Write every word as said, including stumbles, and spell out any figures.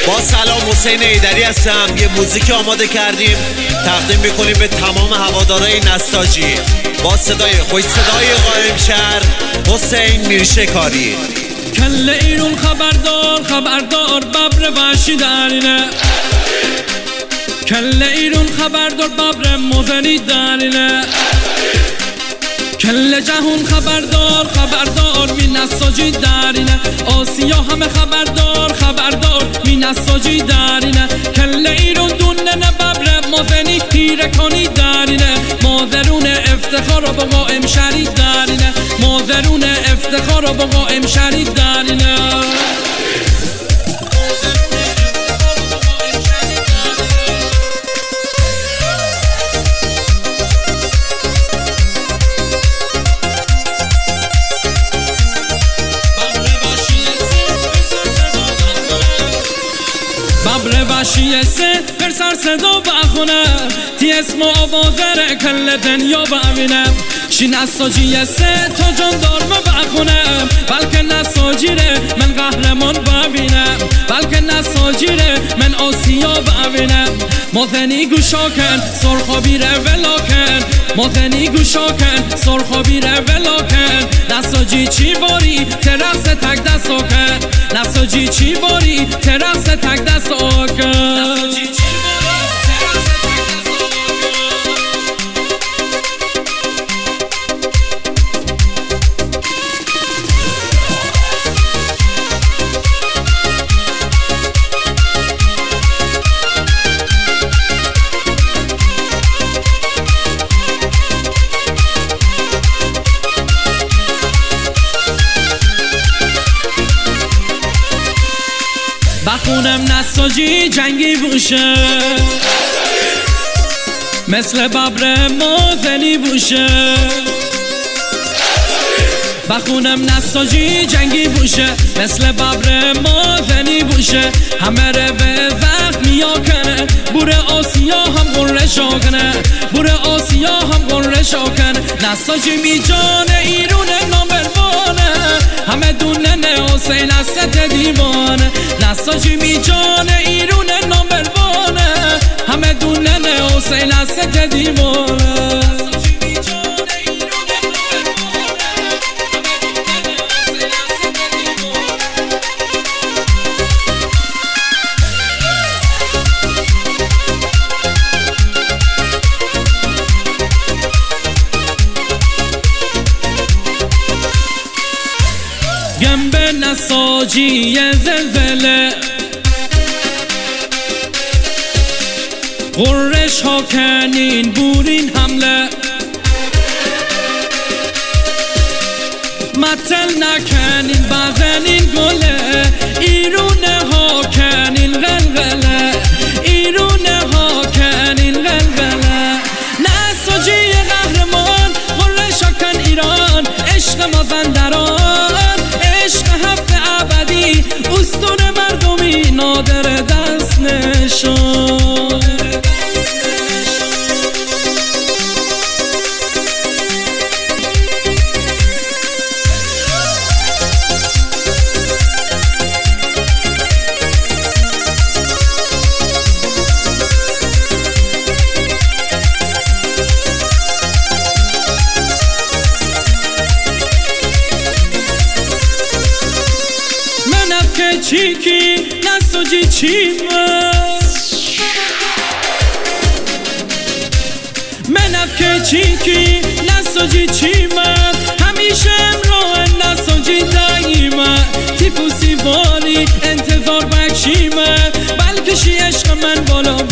با سلام، حسین ایدری هستم. یه موزیک آماده کردیم تقدیم میکنیم به تمام هوادارهای نساجی با صدای خوش صدای قائم شهر حسین میرشکاری. کل ایرون خبردار خبردار ببر وحشی درینه، کل ایرون خبردار ببر مزنی درینه، کل جهون خبردار خبردار می نساجی درینه، آسیا همه خبردار خبردار می نساجی درینه، کل ایرون دونه ببر مزنی تیره کنی درینه، مادرون افتخار با قائم شهری درینه، مادرون افتخار با قائم شهری درینه. ببر وحشی سه بر سر صدا بخونه تی اسم و آوازر کل دنیا ببینه، شی نساجی سه تا جان دارم بخونه، بلکه نساجیره من قهرمان ببینم، بلکه نساجیره من آسیا ببینم، مازنی گوشاکن سرخابیره ولاکن، مازنی گوشاکن سرخابیره ولاکن، نساجی چی باری ترس تک دستاکن، نساجی چی باری ترس تک دستاکن. بخونم نساجی جنگی بوشه مثل ببر مازنی بوشه، بخونم نساجی جنگی بوشه مثل ببر مازنی بوشه، همه رو به زخمی ها کنه، بوره آسیا هم قرش ها کنه، بوره آسیا هم قرش ها کنه، نساجی می جان ایرون نامبربانه، همه دونه حسین از ست دیوانه، نساجی می جان ایرون نامبربانه، همه دونه حسین از ست دیوانه. گنبه نساجی زلزله، قرش ها کنین بورین حمله، متل نکنین بزنین گله، ایرونه ها کنین غلغله، ایرونه ها کنین غلغله، نساجی قهرمان قرش ها کن ایران، عشق مازندران عشق هفت ابدی، استون مردمی نادر دست نشان. چیکی نساجی چیمه منف که چیکی نساجی چیمه، همیشه امراه نساجی دایمه، تیفوسی باری انتظار بکشیمه، بلکه شی عشق من بالا